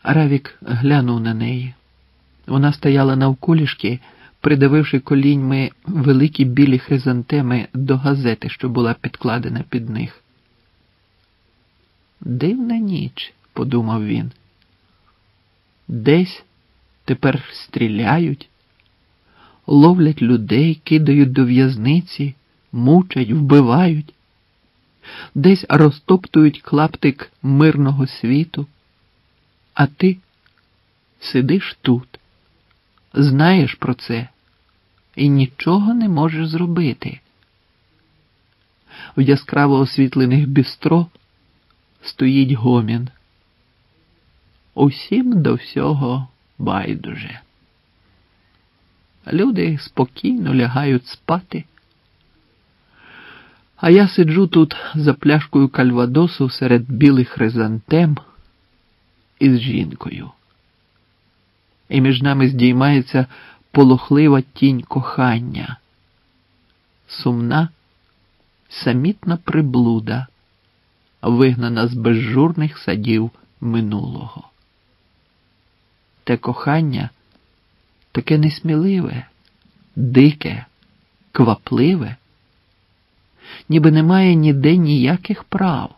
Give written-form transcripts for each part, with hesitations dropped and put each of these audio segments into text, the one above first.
Равік глянув на неї. Вона стояла навколішки, придавивши коліньми великі білі хризантеми до газети, що була підкладена під них. «Дивна ніч», – подумав він. «Десь тепер стріляють, ловлять людей, кидають до в'язниці, мучать, вбивають, десь розтоптують клаптик мирного світу, а ти сидиш тут, знаєш про це і нічого не можеш зробити». В яскраво освітлених бістро стоїть гомін. Усім до всього байдуже. Люди спокійно лягають спати, а я сиджу тут за пляшкою кальвадосу серед білих хризантем із жінкою. І між нами здіймається полохлива тінь кохання, сумна, самітна приблуда, вигнана з безжурних садів минулого. Те кохання таке несміливе, дике, квапливе, ніби немає ніде ніяких прав.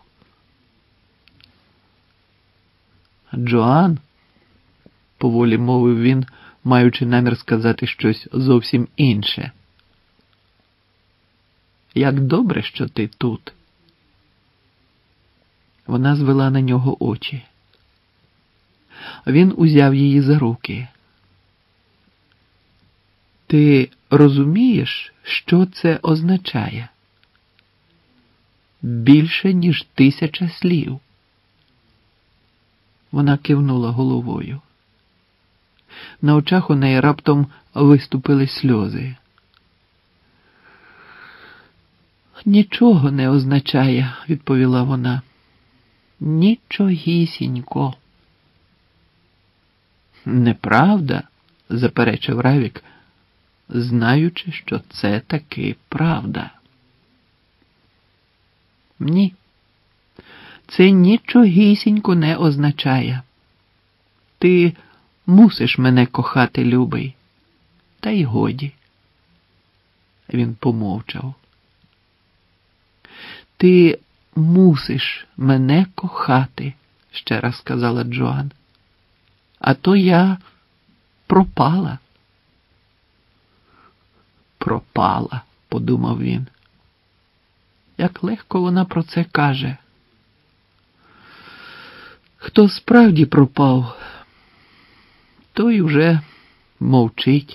«Джоан», – поволі мовив він, маючи намір сказати щось зовсім інше. «Як добре, що ти тут». Вона звела на нього очі. Він узяв її за руки. «Ти розумієш, що це означає? Більше, ніж 1000 слів». Вона кивнула головою. На очах у неї раптом виступили сльози. «Нічого не означає», – відповіла вона. «Нічогісінько». «Неправда», – заперечив Равік, знаючи, що це таки правда. «Ні, це нічогісінько не означає. Ти мусиш мене кохати, любий. Та й годі». Він помовчав. «Ти мусиш мене кохати», – ще раз сказала Джоан. «А то я пропала». «Пропала», – подумав він. Як легко вона про це каже. Хто справді пропав, той уже мовчить.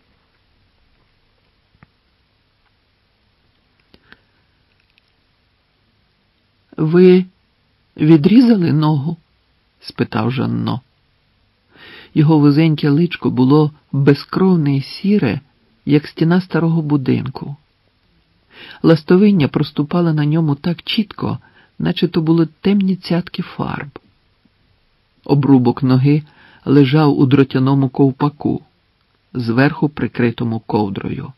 «Ви відрізали ногу?» – спитав Жанно. Його вузеньке личко було безкровне й сіре, як стіна старого будинку. Ластовиння проступала на ньому так чітко, наче то були темні цятки фарб. Обрубок ноги лежав у дротяному ковпаку, зверху прикритому ковдрою.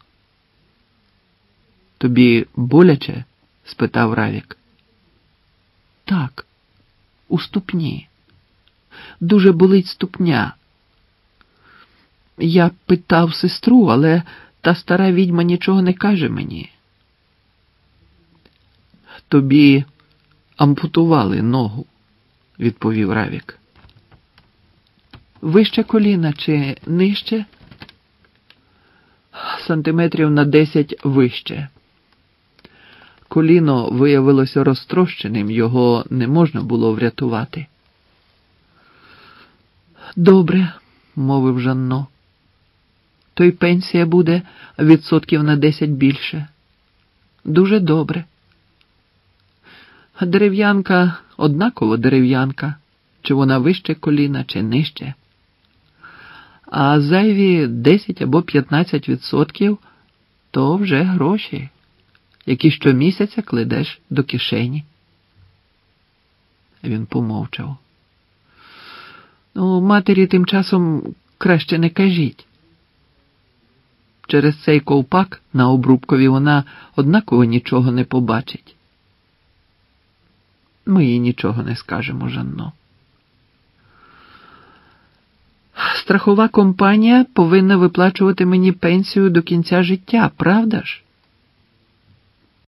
«Тобі боляче?» – спитав Равік. «Так, у ступні. Дуже болить ступня. Я питав сестру, але та стара відьма нічого не каже мені». «Тобі ампутували ногу», – відповів Равік. «Вище коліна чи нижче?» «Сантиметрів на 10 вище. Коліно виявилося розтрощеним, його не можна було врятувати». «Добре», – мовив Жанно. «То й пенсія буде відсотків на 10 більше. Дуже добре. Дерев'янка однаково дерев'янка, чи вона вище коліна, чи нижче. А зайві 10 або 15% – то вже гроші, які щомісяця кладеш до кишені». Він помовчав. «Ну, матері тим часом краще не кажіть. Через цей ковпак на обрубкові вона однаково нічого не побачить». «Ми їй нічого не скажемо, Жанно». страхова компанія повинна виплачувати мені пенсію до кінця життя, правда ж?